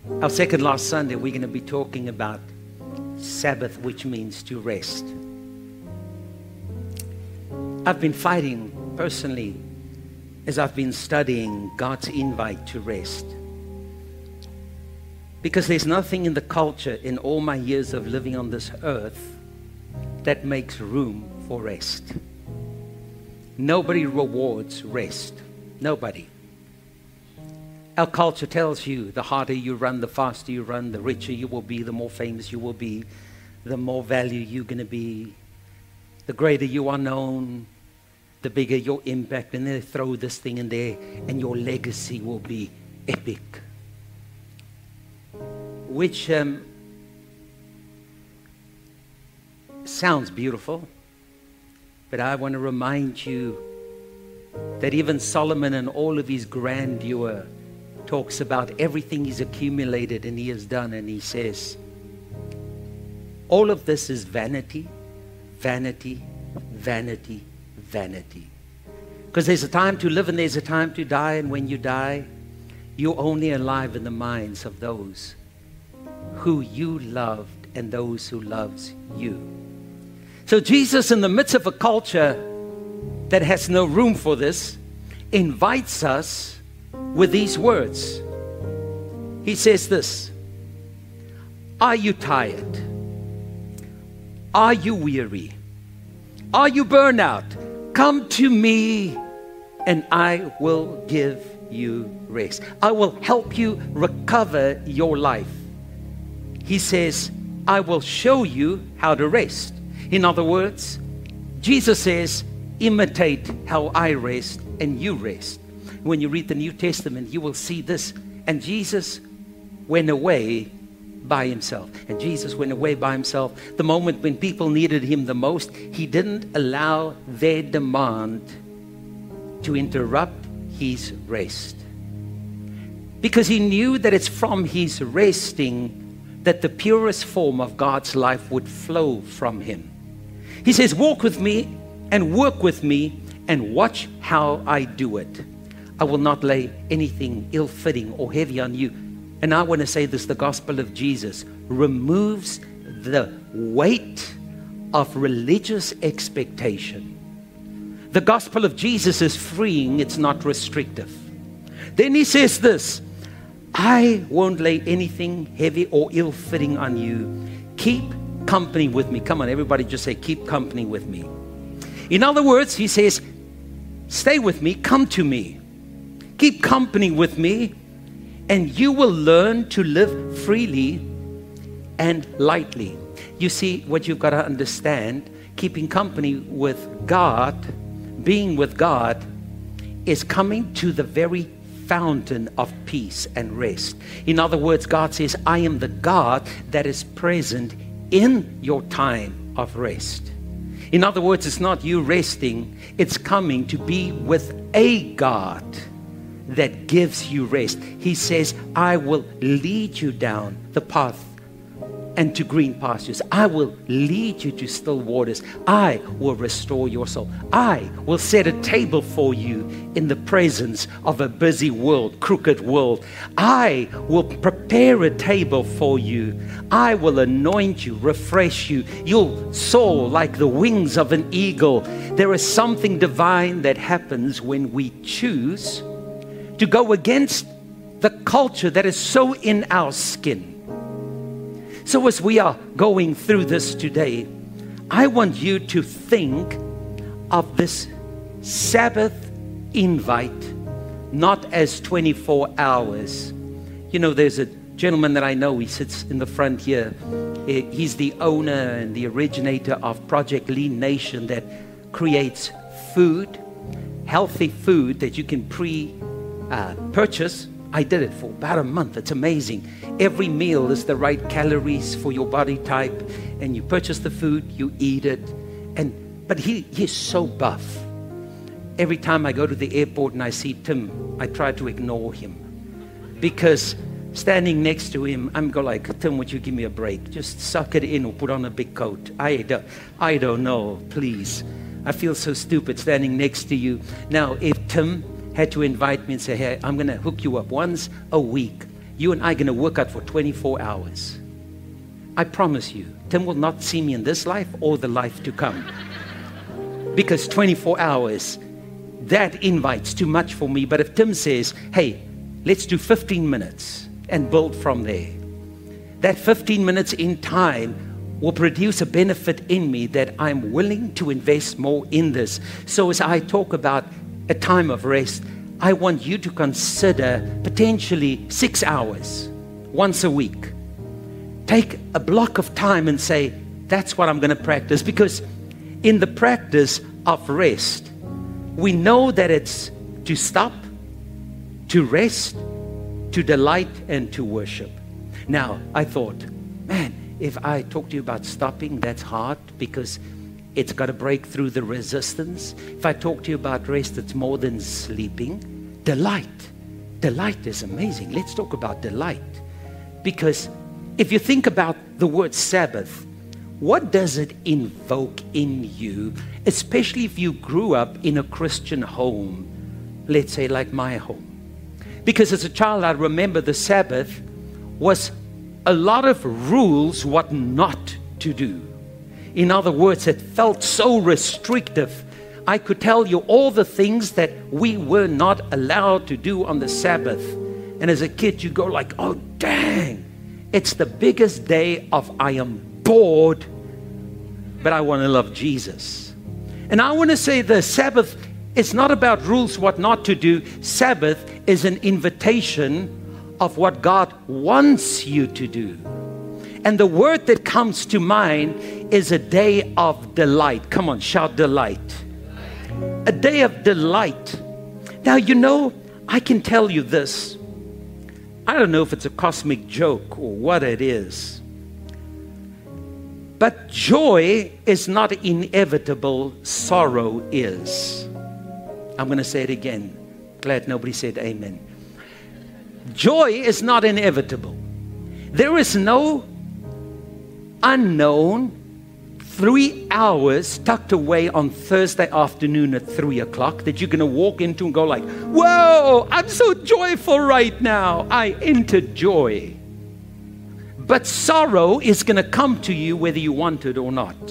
Our second last Sunday, we're going to be talking about Sabbath, which means to rest. I've been fighting personally as I've been studying God's invite to rest. Because there's nothing in the culture in all my years of living on this earth that makes room for rest. Nobody rewards rest. Nobody. Our culture tells you the harder you run, the faster you run, the richer you will be, the more famous you will be, the more value you're going to be, the greater you are known, the bigger your impact, and they throw this thing in there, and your legacy will be epic. Which sounds beautiful, but I want to remind you that even Solomon and all of his grandeur talks about everything he's accumulated and he has done, and he says, all of this is vanity, vanity, vanity, vanity. Because there's a time to live and there's a time to die, and when you die, you're only alive in the minds of those who you loved and those who loves you. So Jesus, in the midst of a culture that has no room for this, invites us with these words. He says this: are you tired? Are you weary? Are you burned out? Come to me and I will give you rest. I will help you recover your life. He says, I will show you how to rest. In other words, Jesus says, imitate how I rest and you rest. When you read the New Testament, you will see this. And Jesus went away by himself. And Jesus went away by himself. The moment when people needed him the most, he didn't allow their demand to interrupt his rest. Because he knew that it's from his resting that the purest form of God's life would flow from him. He says, walk with me and work with me and watch how I do it. I will not lay anything ill-fitting or heavy on you. And I want to say this: the gospel of Jesus removes the weight of religious expectation. The gospel of Jesus is freeing, it's not restrictive. Then he says this: I won't lay anything heavy or ill-fitting on you. Keep company with me. Come on, everybody just say, keep company with me. In other words, he says, stay with me, come to me. Keep company with me, and you will learn to live freely and lightly. You see, what you've got to understand, keeping company with God, being with God, is coming to the very fountain of peace and rest. In other words, God says, I am the God that is present in your time of rest. In other words, it's not you resting, it's coming to be with a God that gives you rest. He says, I will lead you down the path and to green pastures. I will lead you to still waters. I will restore your soul. I will set a table for you in the presence of a busy world, crooked world. I will prepare a table for you. I will anoint you, refresh you. You'll soar like the wings of an eagle. There is something divine that happens when we choose to go against the culture that is so in our skin. So as we are going through this today, I want you to think of this Sabbath invite not as 24 hours. You know, there's a gentleman that I know, he sits in the front here. He's the owner and the originator of Project Lean Nation that creates food, healthy food that you can purchase. I did it for about a month. It's amazing. Every meal is the right calories for your body type, and you purchase the food, you eat it. But he's so buff. Every time I go to the airport and I see Tim, I try to ignore him, because standing next to him, I'm going like, Tim, would you give me a break? Just suck it in or put on a big coat. I don't know, please. I feel so stupid standing next to you. Now, if Tim had to invite me and say, hey, I'm going to hook you up once a week. you and I are going to work out for 24 hours. I promise you, Tim will not see me in this life or the life to come. Because 24 hours, that invite's too much for me. But if Tim says, hey, let's do 15 minutes and build from there, that 15 minutes in time will produce a benefit in me that I'm willing to invest more in this. So as I talk about a time of rest, I want you to consider potentially 6 hours once a week. Take a block of time and say, that's what I'm going to practice. Because in the practice of rest, we know that it's to stop, to rest, to delight, and to worship. Now, I thought, man, if I talk to you about stopping, that's hard because it's got to break through the resistance. If I talk to you about rest, it's more than sleeping. Delight. Delight is amazing. Let's talk about delight. Because if you think about the word Sabbath, what does it invoke in you, especially if you grew up in a Christian home, let's say like my home? Because as a child, I remember the Sabbath was a lot of rules what not to do. In other words, it felt so restrictive. I could tell you all the things that we were not allowed to do on the Sabbath. And as a kid, you go like, oh, dang, it's the biggest day of I am bored, but I want to love Jesus. And I want to say the Sabbath is not about rules what not to do. Sabbath is an invitation of what God wants you to do. And the word that comes to mind is a day of delight. Come on, shout delight. A day of delight. Now, you know, I can tell you this. I don't know if it's a cosmic joke or what it is. But joy is not inevitable, sorrow is. I'm going to say it again. Glad nobody said amen. Joy is not inevitable. There is no unknown 3 hours tucked away on Thursday afternoon at 3 o'clock that you're going to walk into and go like, whoa, I'm so joyful right now. I entered joy. But sorrow is going to come to you whether you want it or not.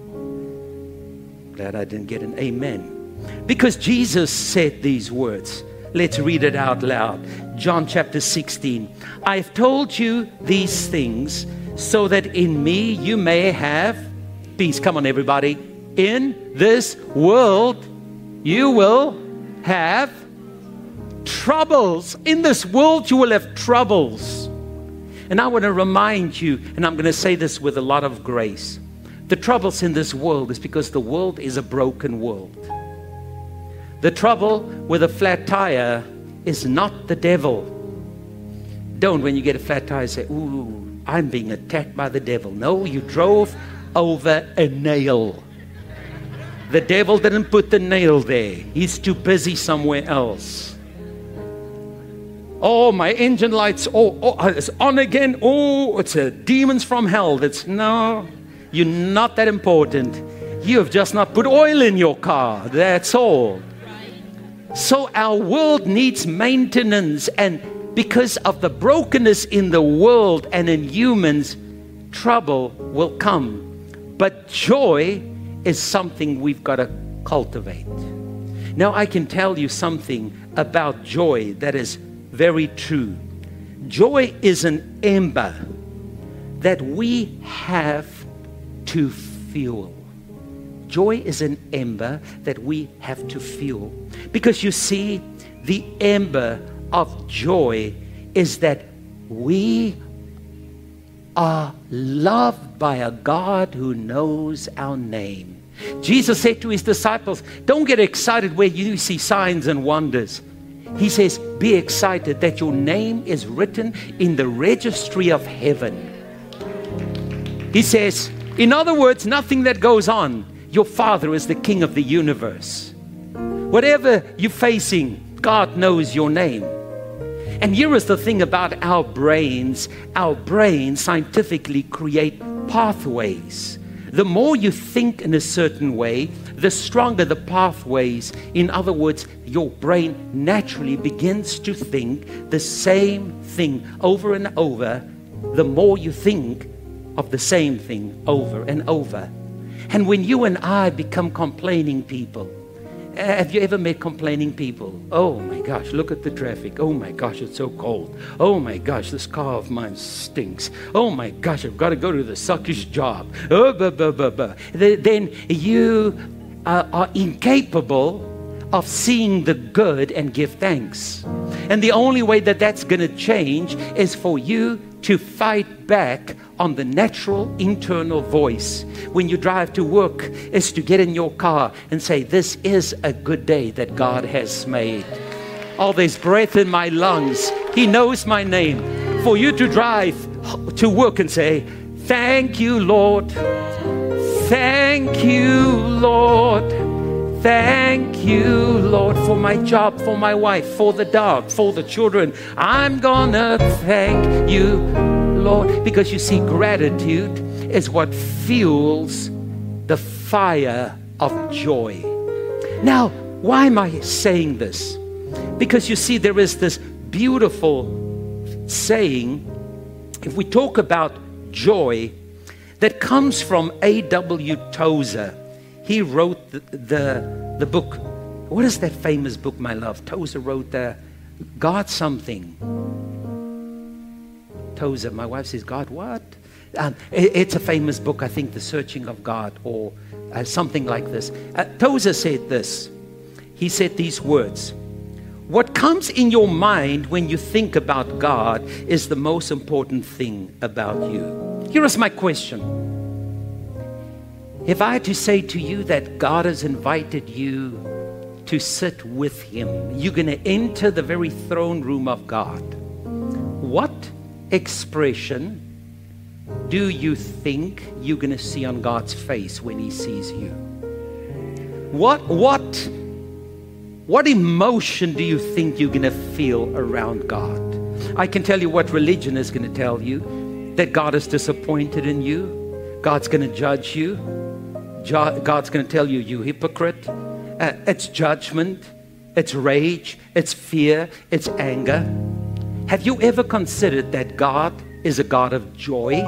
Glad I didn't get an amen. Because Jesus said these words. Let's read it out loud. John chapter 16. I've told you these things so that in me you may have peace. Come on, everybody. In this world you will have troubles. In this world you will have troubles. And I want to remind you, and I'm going to say this with a lot of grace. The troubles in this world is because the world is a broken world. The trouble with a flat tire is not the devil. Don't, when you get a flat tire, say, ooh, I'm being attacked by the devil. No, you drove over a nail. The devil didn't put the nail there. He's too busy somewhere else. Oh, my engine lights, it's on again. Oh, it's a demons from hell. No, you're not that important. You have just not put oil in your car. That's all. So our world needs maintenance, and because of the brokenness in the world and in humans, trouble will come. But joy is something we've got to cultivate. Now, I can tell you something about joy that is very true. Joy is an ember that we have to fuel. Joy is an ember that we have to fuel. Because you see, the ember of joy is that we are loved by a God who knows our name. Jesus said to his disciples, don't get excited where you see signs and wonders. He says, be excited that your name is written in the registry of heaven. He says, in other words, nothing that goes on. Your Father is the King of the universe. Whatever you're facing, God knows your name. And here is the thing about our brains. Our brains scientifically create pathways. The more you think in a certain way, the stronger the pathways. In other words, your brain naturally begins to think the same thing over and over, the more you think of the same thing over and over. And when you and I become complaining people, have you ever met complaining people? Oh my gosh, look at the traffic. Oh my gosh, it's so cold. Oh my gosh, this car of mine stinks. Oh my gosh, I've got to go to the suckish job. Oh, Then you are incapable of seeing the good and give thanks. And the only way that that's going to change is for you to fight back on the natural internal voice. When you drive to work, is to get in your car and say, this is a good day that God has made. Oh, there's breath in my lungs. He knows my name. For you to drive to work and say, thank you, Lord. Thank you, Lord. Thank you, Lord, for my job, for my wife, for the dog, for the children. I'm gonna thank you, Lord. Because you see, gratitude is what fuels the fire of joy. Now, why am I saying this? Because you see, there is this beautiful saying, if we talk about joy, that comes from A.W. Tozer. He wrote the book. What is that famous book, my love? Tozer wrote God something. Tozer, my wife says, God what? It's a famous book, I think, The Searching of God, or something like this. Tozer said this. He said these words. What comes in your mind when you think about God is the most important thing about you. Here is my question. If I had to say to you that God has invited you to sit with Him, you're going to enter the very throne room of God. What expression do you think you're going to see on God's face when He sees you? What emotion do you think you're going to feel around God? I can tell you what religion is going to tell you, that God is disappointed in you. God's going to judge you. God's going to tell you, you hypocrite. It's judgment, it's rage, it's fear, it's anger. Have you ever considered that God is a God of joy?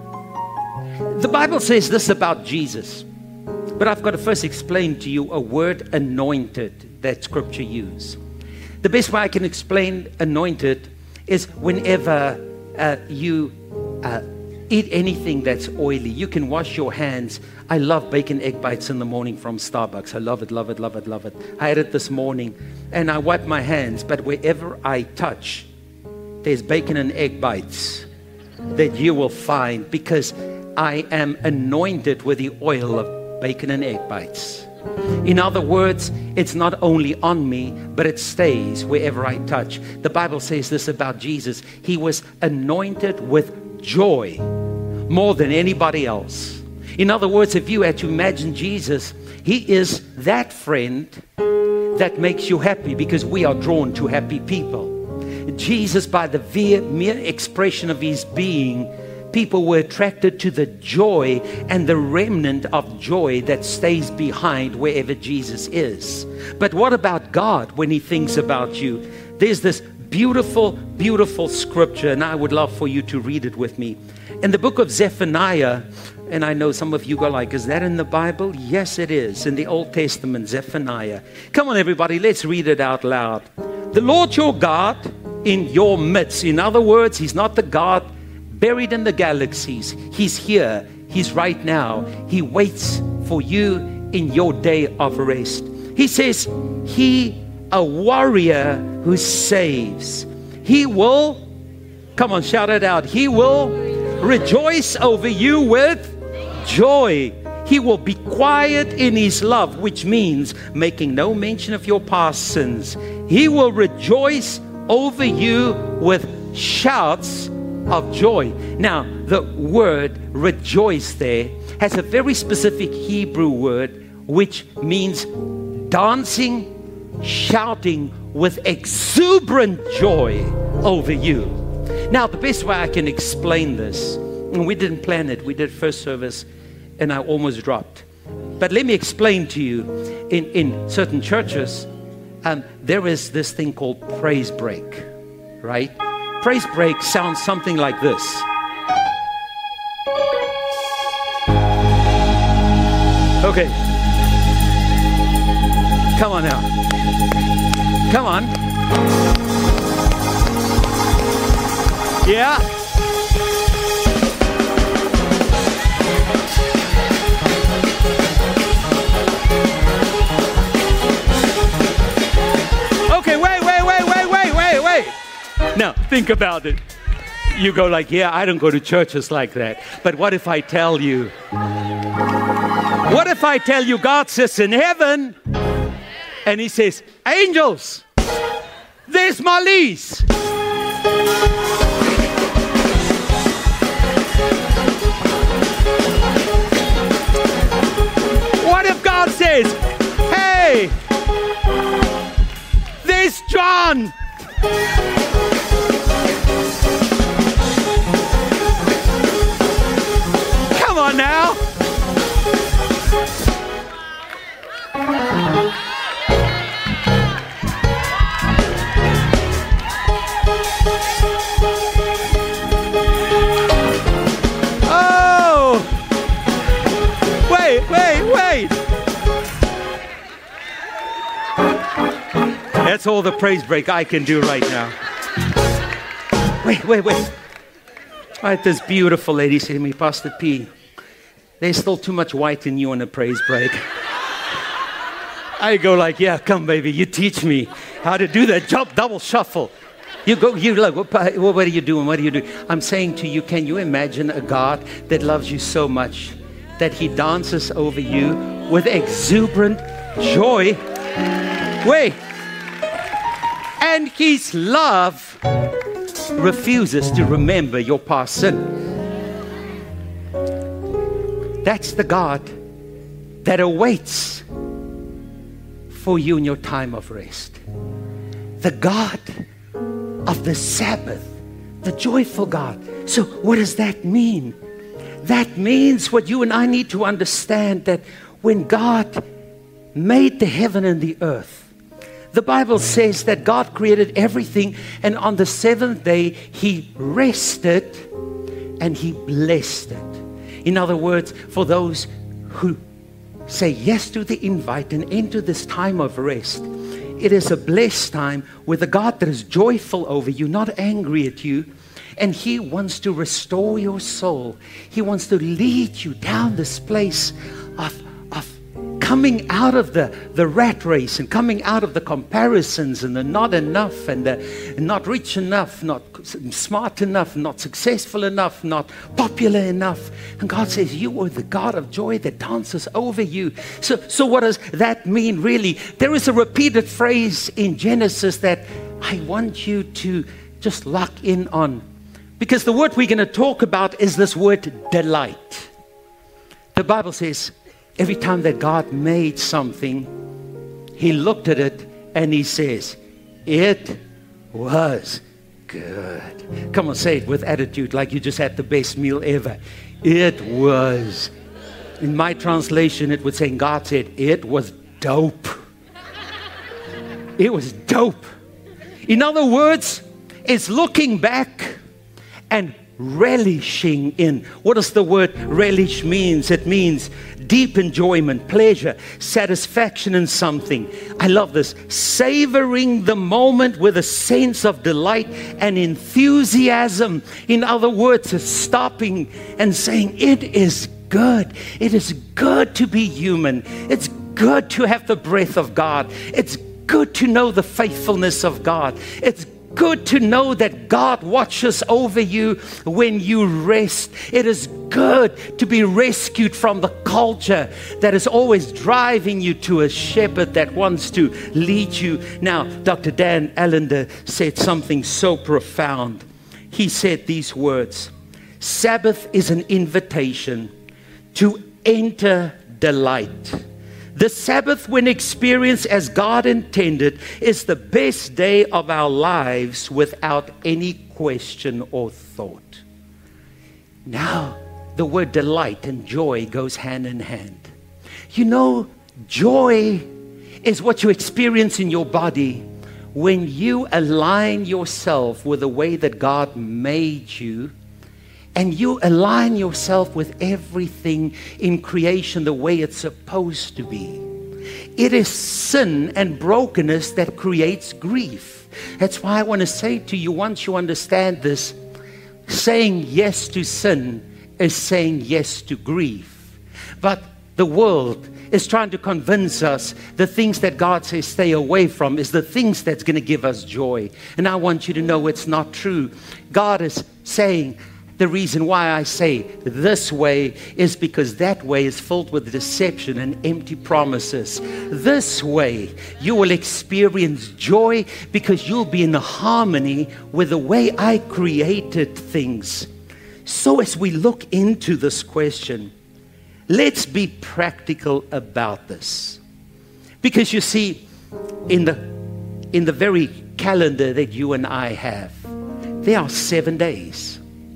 The Bible says this about Jesus, but I've got to first explain to you a word, anointed, that Scripture uses. The best way I can explain anointed is whenever you eat anything that's oily, you can wash your hands. I love bacon egg bites in the morning from Starbucks. I love it, love it, love it, love it. I had it this morning and I wipe my hands, but wherever I touch, there's bacon and egg bites that you will find, because I am anointed with the oil of bacon and egg bites. In other words, it's not only on me, but it stays wherever I touch. The Bible says this about Jesus. He was anointed with joy more than anybody else. In other words, if you had to imagine Jesus, He is that friend that makes you happy, because we are drawn to happy people. Jesus, by the mere expression of His being, people were attracted to the joy and the remnant of joy that stays behind wherever Jesus is. But what about God when He thinks about you? There's this beautiful, beautiful scripture, and I would love for you to read it with me. In the book of Zephaniah, and I know some of you go like, is that in the Bible? Yes, it is. In the Old Testament, Zephaniah. Come on, everybody, let's read it out loud. The Lord your God in your midst. In other words, He's not the God buried in the galaxies. He's here. He's right now. He waits for you in your day of rest. He says, He, a warrior who saves. He will, come on, shout it out. He will rejoice over you with joy. He will be quiet in His love, which means making no mention of your past sins. He will rejoice over you with shouts of joy. Now, the word rejoice there has a very specific Hebrew word, which means dancing, shouting with exuberant joy over you. Now, the best way I can explain this, and we didn't plan it, we did first service, and I almost dropped. But let me explain to you, in certain churches, there is this thing called praise break, right? Praise break sounds something like this. Okay. Come on now. Come on. Yeah. Okay, wait. Now, think about it. You go like, yeah, I don't go to churches like that. But what if I tell you? What if I tell you God sits in heaven and He says, angels, there's Marlies. What if God says, hey, there's John. Come on now. Oh, wait. That's all the praise break I can do right now. Wait. All right, this beautiful lady said to me, Pastor P, there's still too much white in you on a praise break. I go like, yeah, come baby, you teach me how to do that double shuffle. You look, what are you doing? I'm saying to you, can you imagine a God that loves you so much that He dances over you with exuberant joy? Wait. And His love refuses to remember your past sin. That's the God that awaits for you in your time of rest. The God of the Sabbath, the joyful God. So what does that mean? That means what you and I need to understand, that when God made the heaven and the earth, the Bible says that God created everything, and on the seventh day He rested and He blessed it. In other words, for those who say yes to the invite and enter this time of rest, it is a blessed time with a God that is joyful over you, not angry at you. And He wants to restore your soul. He wants to lead you down this place of coming out of the rat race and coming out of the comparisons and the not enough and the not rich enough, not smart enough, not successful enough, not popular enough. And God says, you are the God of joy that dances over you. So what does that mean really? There is a repeated phrase in Genesis that I want you to just lock in on. Because the word we're going to talk about is this word delight. The Bible says, every time that God made something, He looked at it and He says, it was good. Come on, say it with attitude like you just had the best meal ever. It was. In my translation, it would say, God said, it was dope. It was dope. In other words, it's looking back and relishing in. What does the word relish means? It means deep enjoyment, pleasure, satisfaction in something. I love this. Savoring the moment with a sense of delight and enthusiasm. In other words, it's stopping and saying, it is good. It is good to be human. It's good to have the breath of God. It's good to know the faithfulness of God. It's good to know that God watches over you when you rest. It is good to be rescued from the culture that is always driving you to a shepherd that wants to lead you. Now, Dr. Dan Allender said something so profound. He said these words, Sabbath is an invitation to enter delight. The Sabbath, when experienced as God intended, is the best day of our lives without any question or thought. Now, the word delight and joy goes hand in hand. You know, joy is what you experience in your body when you align yourself with the way that God made you, and you align yourself with everything in creation the way it's supposed to be. It is sin and brokenness that creates grief. That's why I want to say to you, once you understand this, saying yes to sin is saying yes to grief. But the world is trying to convince us the things that God says stay away from is the things that's going to give us joy. And I want you to know it's not true. God is saying, the reason why I say this way is because that way is filled with deception and empty promises. This way, you will experience joy because you'll be in harmony with the way I created things. So as we look into this question, let's be practical about this. Because you see, in the very calendar that you and I have, there are 7 days.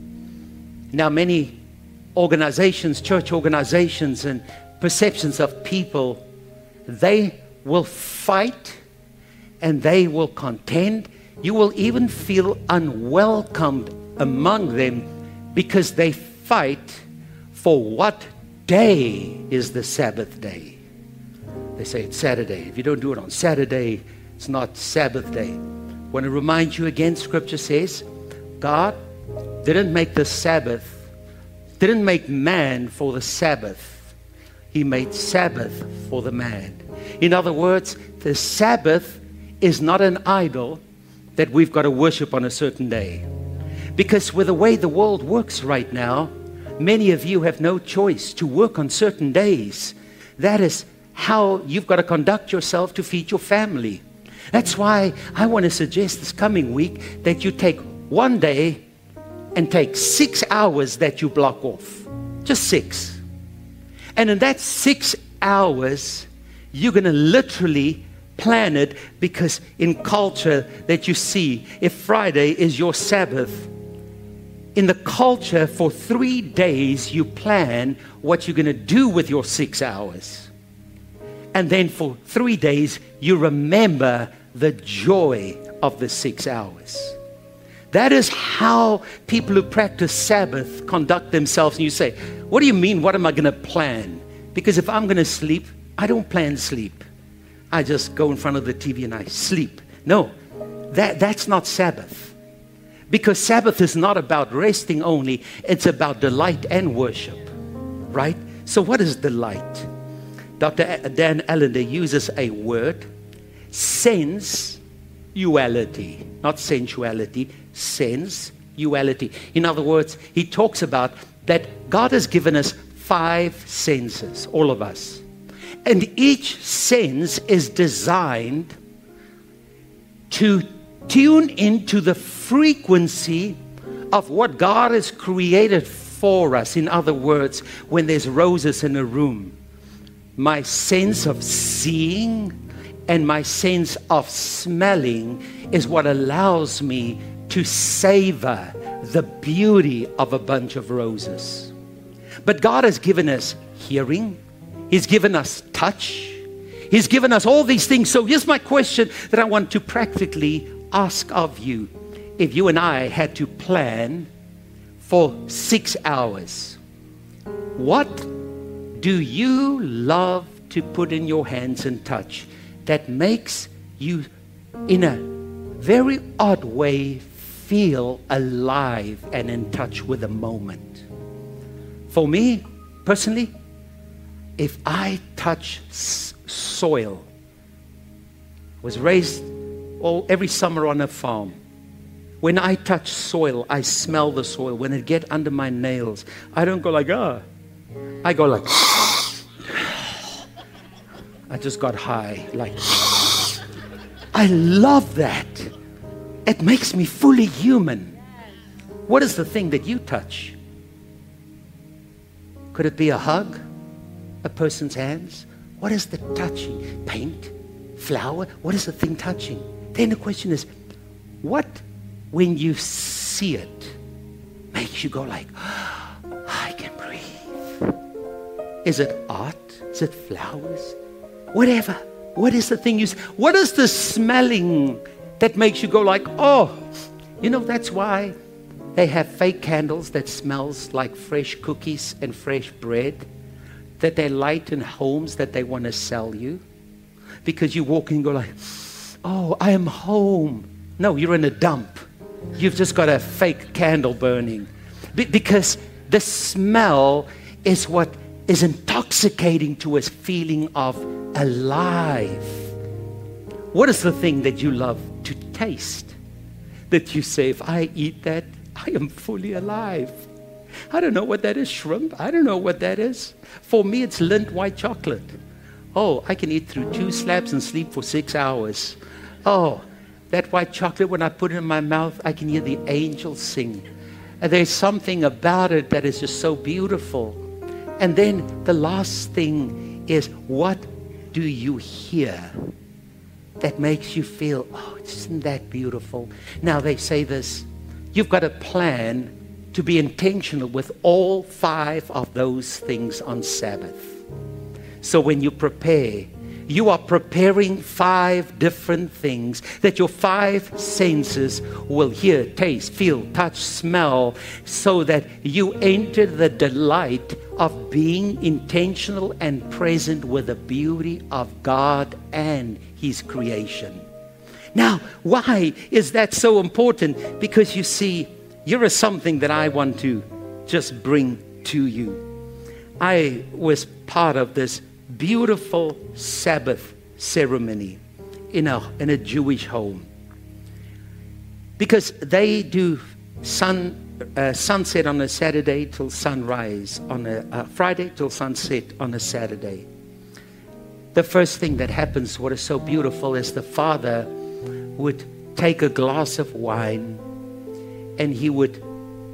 Now, many organizations, church organizations, and perceptions of people, they will fight and they will contend. You will even feel unwelcomed among them because they fight for what day is the Sabbath day. They say it's Saturday. If you don't do it on Saturday, it's not Sabbath day. I want to remind you again, Scripture says, God didn't make the Sabbath, didn't make man for the Sabbath. He made Sabbath for the man. In other words, the Sabbath is not an idol that we've got to worship on a certain day. Because with the way the world works right now, many of you have no choice to work on certain days. That is how you've got to conduct yourself to feed your family. That's why I want to suggest this coming week that you take one day and take 6 hours that you block off. Just 6. And in that 6 hours, you're going to literally plan it, because in culture that you see, if Friday is your Sabbath, in the culture for 3 days, you plan what you're going to do with your 6 hours. And then for 3 days, you remember the joy of the 6 hours. That is how people who practice Sabbath conduct themselves. And you say, what do you mean? What am I going to plan? Because if I'm going to sleep, I don't plan sleep. I just go in front of the TV and I sleep. No, that's not Sabbath. Because Sabbath is not about resting only. It's about delight and worship. Right? So what is delight? Dr. Dan Allender uses a word, sensuality. Not sensuality, sensuality. In other words, he talks about that God has given us 5 senses, all of us. And each sense is designed to tune into the frequency of what God has created for us. In other words, when there's roses in a room, my sense of seeing and my sense of smelling is what allows me to savor the beauty of a bunch of roses. But God has given us hearing. He's given us touch. He's given us all these things. So here's my question that I want to practically ask of you. If you and I had to plan for 6 hours, what do you love to put in your hands and touch that makes you, in a very odd way, feel alive and in touch with the moment? For me, personally, if I touch soil, was raised every summer on a farm. When I touch soil, I smell the soil. When it gets under my nails, I don't go like, I go like, I just got high. Like, I love that. It makes me fully human. What is the thing that you touch? Could it be a hug? A person's hands? What is the touching? Paint? Flower? What is the thing touching? Then the question is, what, when you see it, makes you go like, I can breathe. Is it art? Is it flowers? Whatever. What is the thing what is the smelling that makes you go like, oh, that's why they have fake candles that smells like fresh cookies and fresh bread that they light in homes that they want to sell you. Because you walk in and go like, oh, I am home. No, you're in a dump. You've just got a fake candle burning. Because the smell is what is intoxicating to us, feeling of alive. What is the thing that you love to taste? That you say, if I eat that, I am fully alive. I don't know what that is, shrimp. I don't know what that is. For me, it's Lindt white chocolate. Oh, I can eat through 2 slabs and sleep for 6 hours. Oh, that white chocolate, when I put it in my mouth, I can hear the angels sing. And there's something about it that is just so beautiful. And then the last thing is, what do you hear that makes you feel, oh, isn't that beautiful? Now they say this, you've got a plan to be intentional with all 5 of those things on Sabbath. So when you prepare, you are preparing 5 different things that your 5 senses will hear, taste, feel, touch, smell, so that you enter the delight of being intentional and present with the beauty of God and His creation. Now, why is that so important? Because you see, here is something that I want to just bring to you. I was part of this beautiful Sabbath ceremony in a Jewish home, because they do sunset on a Saturday till sunrise on a Friday till sunset on a Saturday. The first thing that happens, what is so beautiful, is the father would take a glass of wine and he would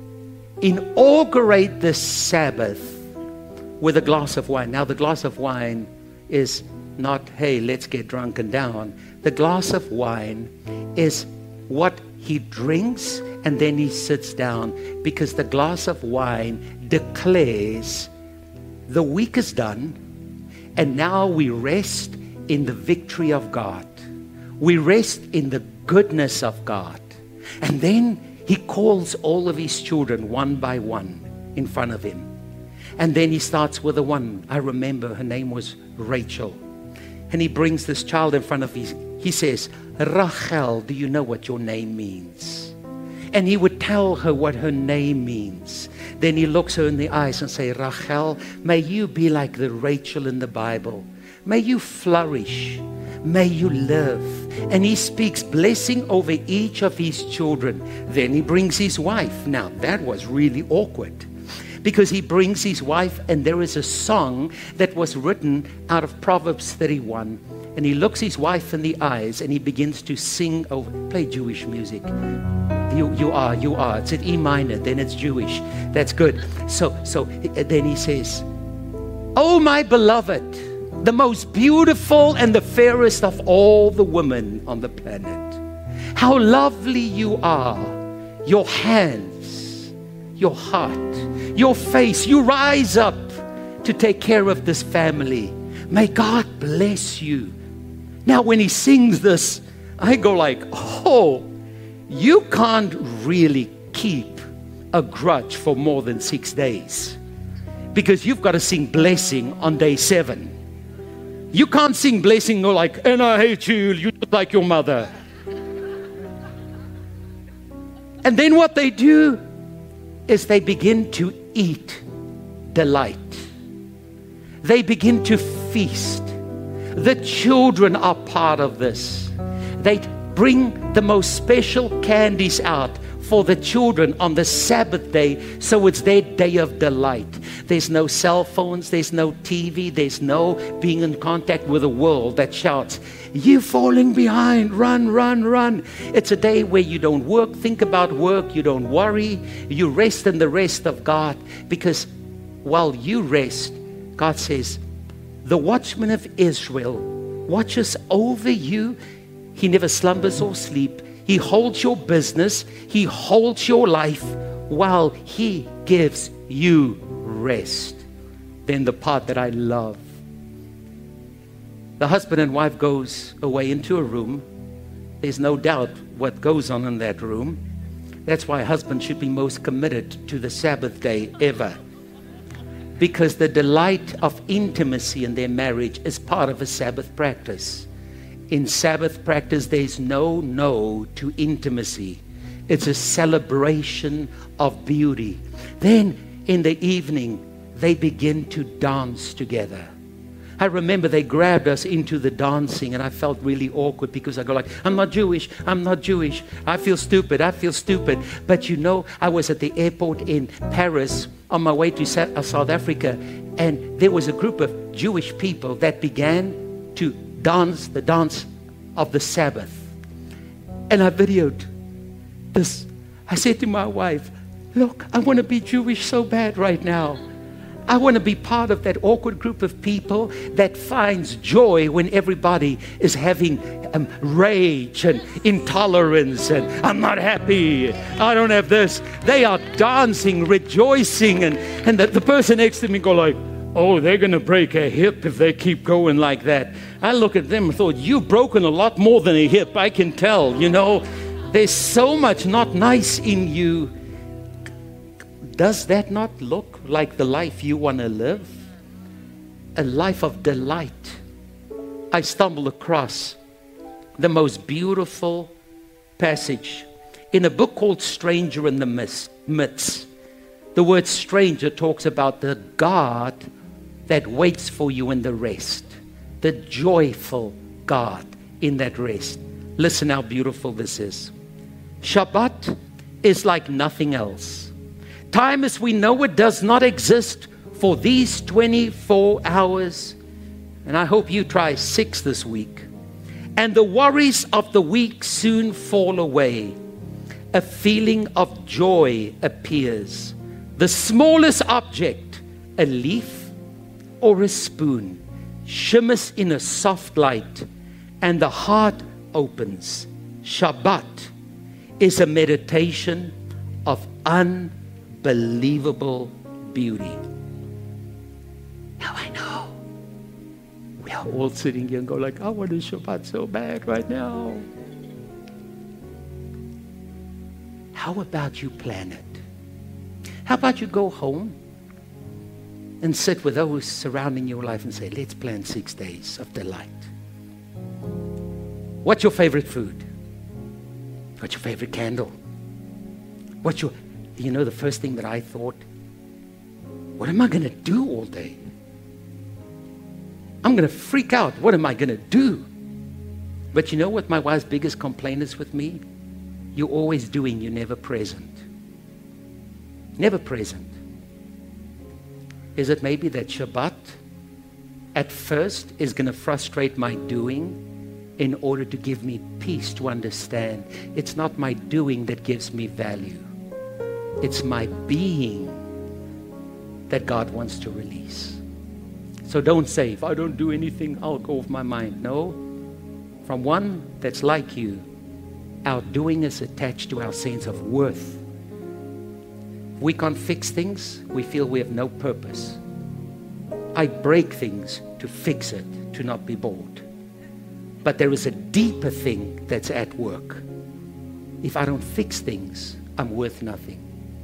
inaugurate the Sabbath with a glass of wine. Now, the glass of wine is not, hey, let's get drunk and down. The glass of wine is what he drinks and then he sits down, because the glass of wine declares the week is done and now we rest in the victory of God. We rest in the goodness of God. And then he calls all of his children one by one in front of him. And then he starts with the one. I remember her name was Rachel. And he brings this child in front of he says, Rachel, do you know what your name means? And he would tell her what her name means. Then he looks her in the eyes and say, Rachel, may you be like the Rachel in the Bible. May you flourish. May you live. And he speaks blessing over each of his children. Then he brings his wife. Now that was really awkward, because he brings his wife, and there is a song that was written out of Proverbs 31. And he looks his wife in the eyes and he begins to sing over, play Jewish music. You are. It's at E minor, then it's Jewish. That's good. So then he says, oh, my beloved, the most beautiful and the fairest of all the women on the planet. How lovely you are. Your hands, your heart, your face. You rise up to take care of this family. May God bless you. Now, when he sings this, I go like, oh, you can't really keep a grudge for more than 6 days, because you've got to sing blessing on day 7. You can't sing blessing and go like, and I hate you, you look like your mother. And then what they do is they begin to eat delight. They begin to feast. The children are part of this. They bring the most special candies out for the children on the Sabbath day, so it's their day of delight. There's no cell phones, there's no TV, there's no being in contact with a world that shouts, you're falling behind, run, run, run. It's a day where you don't work, think about work, you don't worry, you rest in the rest of God, because while you rest, God says, the watchman of Israel watches over you. He never slumbers or sleep. He holds your business. He holds your life while he gives you rest. then the part that I love. The husband and wife goes away into a room. There's no doubt what goes on in that room. That's why husbands should be most committed to the Sabbath day ever. Because the delight of intimacy in their marriage is part of a Sabbath practice. In Sabbath practice, there's no to intimacy. It's a celebration of beauty. Then in the evening, they begin to dance together. I remember they grabbed us into the dancing, and I felt really awkward because I go like, I'm not Jewish. I feel stupid. But you know, I was at the airport in Paris on my way to South Africa, and there was a group of Jewish people that began to dance the dance of the Sabbath. And I videoed this. I said to my wife, look, I want to be Jewish so bad right now. I want to be part of that awkward group of people that finds joy when everybody is having rage and intolerance and I'm not happy, I don't have this. They are dancing, rejoicing, and the person next to me go like, oh, they're going to break a hip if they keep going like that. I look at them and thought, you've broken a lot more than a hip, I can tell. You know, there's so much not nice in you. Does that not look like the life you want to live? A life of delight. I stumbled across the most beautiful passage in a book called Stranger in the Midst. The word stranger talks about the God that waits for you in the rest. The joyful God in that rest. Listen how beautiful this is. Shabbat is like nothing else. Time as we know it does not exist for these 24 hours. And I hope you try 6 this week. And the worries of the week soon fall away. A feeling of joy appears. The smallest object, a leaf or a spoon, shimmers in a soft light, and the heart opens. Shabbat is a meditation of unbelievable beauty. Now I know we are all sitting here and go like, I want a Shabbat so bad right now. How about you plan it? How about you go home and sit with those surrounding your life and say, let's plan 6 days of delight. What's your favorite food? What's your favorite candle? You know, the first thing that I thought, what am I going to do all day? I'm going to freak out. What am I going to do? But you know what my wife's biggest complaint is with me? You're always doing, you're never present. Never present. Is it maybe that Shabbat at first is going to frustrate my doing in order to give me peace to understand it's not my doing that gives me value. It's my being that God wants to release. So don't say, if I don't do anything, I'll go off my mind. No. From one that's like you, our doing is attached to our sense of worth. If we can't fix things, we feel we have no purpose. I break things to fix it, to not be bored. But there is a deeper thing that's at work. If I don't fix things, I'm worth nothing.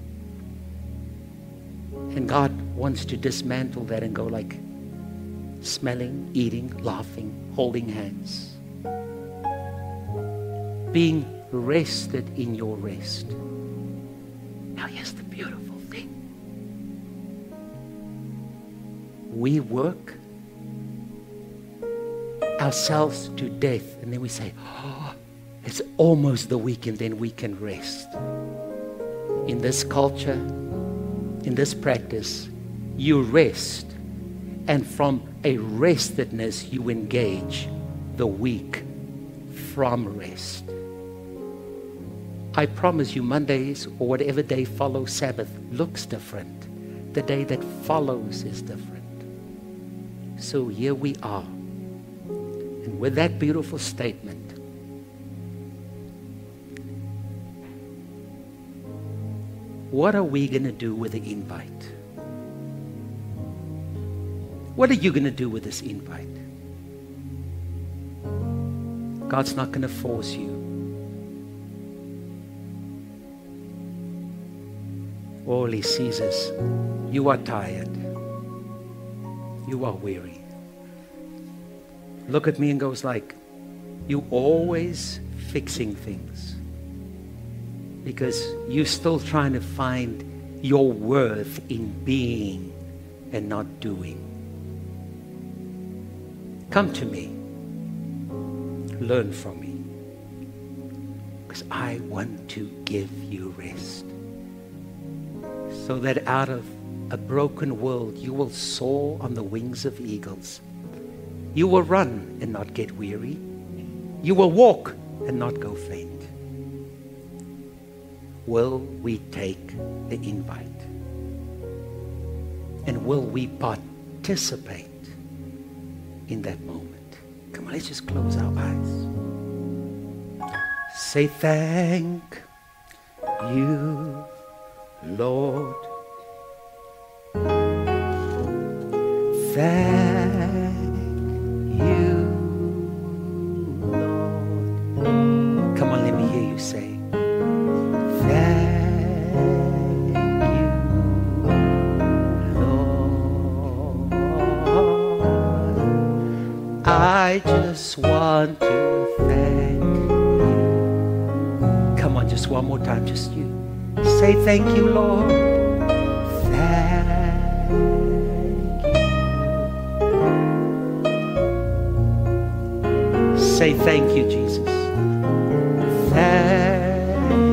And God wants to dismantle that and go like smelling, eating, laughing, holding hands. Being rested in your rest. Now here's the beautiful thing. We work ourselves to death and then we say, oh, it's almost the weekend, then we can rest. In this culture, in this practice, you rest, and from a restedness you engage the week from rest. I promise you, Mondays or whatever day follows Sabbath looks different. The day that follows is different. So here we are. And with that beautiful statement, what are we going to do with the invite? What are you going to do with this invite? God's not going to force you. All He sees is you are tired. You are weary. Look at me and goes like, you always fixing things because you're still trying to find your worth in being and not doing. Come to me. Learn from me. Because I want to give you rest. So that out of a broken world, you will soar on the wings of eagles. You will run and not get weary. You will walk and not go faint. Will we take the invite? And will we participate in that moment? Come on, let's just close our eyes. Say thank you, Lord. Thank you, Lord. Come on, let me hear you say, thank you, Lord. I just want to thank you. Come on, just one more time, just you. Say thank you, Lord. Thank you. Say thank you, Jesus. Thank you,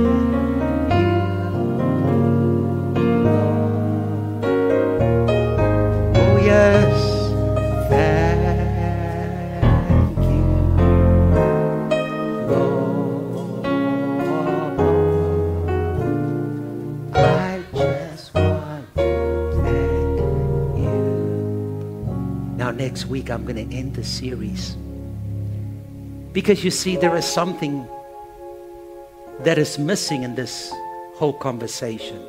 Lord. Oh yes, thank you, Lord. I just want to thank you. Now next week I'm going to end the series. Because you see, there is something that is missing in this whole conversation.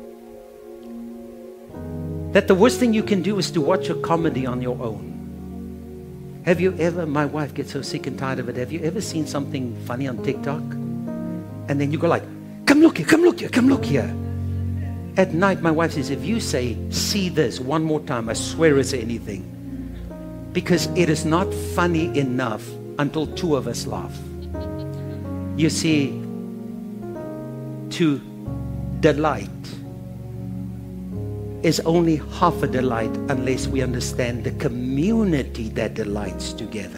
That the worst thing you can do is to watch a comedy on your own. Have you ever, my wife gets so sick and tired of it, have you ever seen something funny on TikTok? And then you go like, come look here, come look here, come look here. At night, my wife says, if you say, see this one more time, I swear it's anything. Because it is not funny enough until two of us laugh. You see, to delight is only half a delight unless we understand the community that delights together.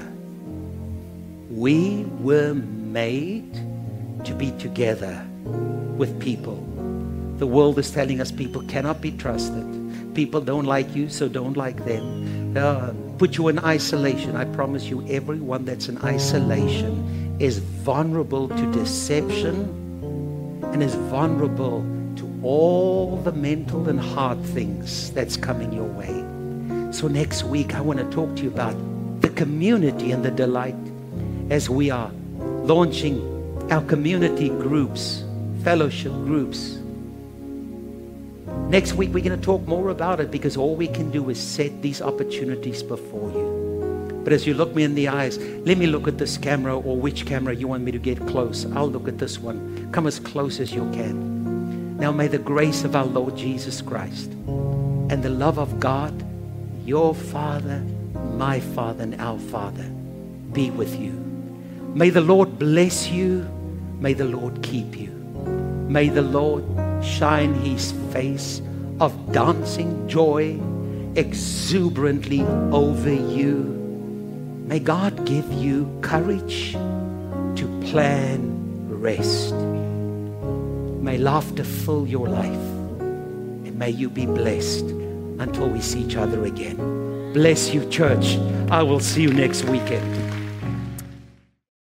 We were made to be together with people. The world is telling us people cannot be trusted. People don't like you, so don't like them. Put you in isolation. I promise you, everyone that's in isolation is vulnerable to deception and is vulnerable to all the mental and heart things that's coming your way. So next week, I want to talk to you about the community and the delight as we are launching our community groups, fellowship groups. Next week, we're going to talk more about it because all we can do is set these opportunities before you. But as you look me in the eyes, let me look at this camera, or which camera you want me to get close. I'll look at this one. Come as close as you can. Now may the grace of our Lord Jesus Christ and the love of God, your Father, my Father, and our Father be with you. May the Lord bless you. May the Lord keep you. May the Lord shine His face of dancing joy exuberantly over you. May God give you courage to plan rest. May laughter fill your life. And may you be blessed until we see each other again. Bless you, church. I will see you next weekend.